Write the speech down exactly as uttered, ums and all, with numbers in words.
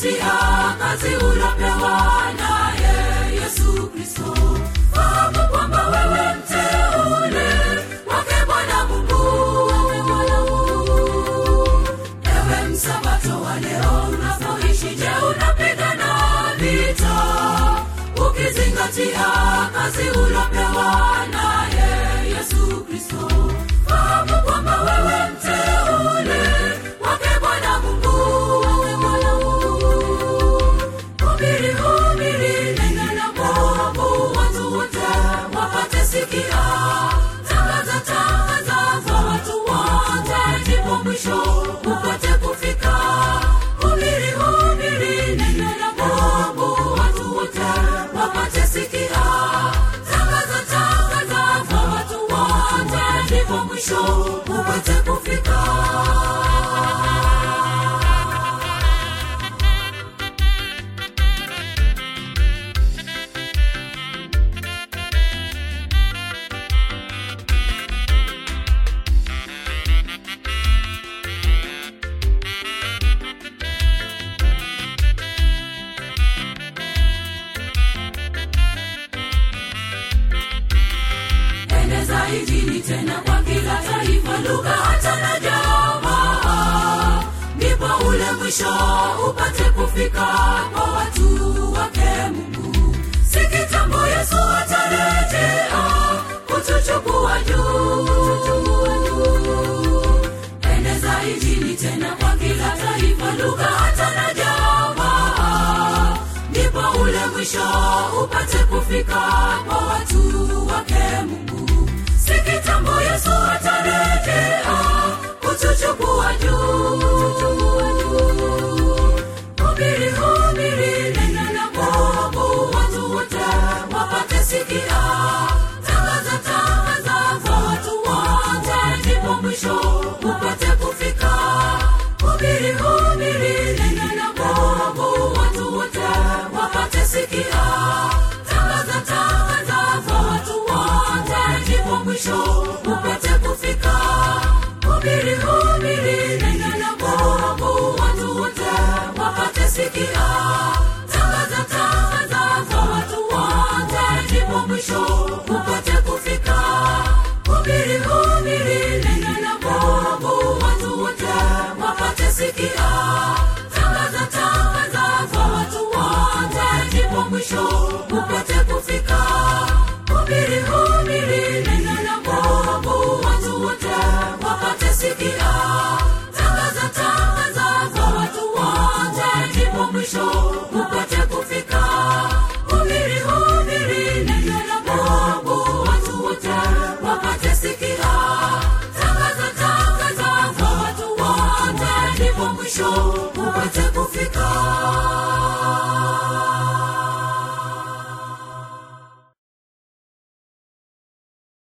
ukizingatia kazi ulopewa naye Yesu Kristo. Fahamu kwamba wewe mteule wake Bwana Mungu. Ewe msabato wa leo unapoishi, je, unapigana vita ukizingatia kazi ulopewa naye Yesu Kristo? Fahamu kwamba wewe mteule wake Bwana Mungu. Hubiri, hubiri neno la Mungu, watu wote wapate sikia. Tangaza, tangaza kwa watu wote, ndipo mwisho upate kufika. Hubiri, hubiri neno la Mungu, watu wote wapate sikia. Tangaza, tangaza kwa watu wote, ndipo mwisho upate kufika. Eneza Injili tena kwa kila taifa, lugha hata na jamaa, ndipo ule mwisho upate kufika kwa watu wake Mungu. Si kitambo Yesu atarejea kutuchukua juu. Eneza Injili tena kwa kila taifa, lugha hata na jamaa, ndipo ule mwisho upate kufika kwa watu wake Mungu. Si kitambo Yesu atarejea kutuchukua juu. Hubiri, hubiri neno la Mungu, watu wote wapate sikia. Tangaza, tangaza kwa watu wote, ndipo mwisho upate kufika. Hubiri, hubiri neno la Mungu, watu wote wapate sikia. Tangaza, tangaza kwa watu wote, ndipo mwisho upate kufika. Hubiri, hubiri neno la Mungu, watu wote wapate sikia. Tangaza, tangaza kwa watu wote, ndipo mwisho upate kufika. Hubiri, hubiri neno la Mungu, watu wote wapate sikia. Tangaza, tangaza kwa watu wote, ndipo mwisho upate kufika. Hubiri, hubiri neno la Mungu, watu wote wapate sikia. Tangaza, tangaza kwa watu wote, ndipo mwisho upate kufika. Hubiri, hubiri neno la Mungu, watu wote wapate sikia. Tangaza, tangaza kwa watu wote, ndipo mwisho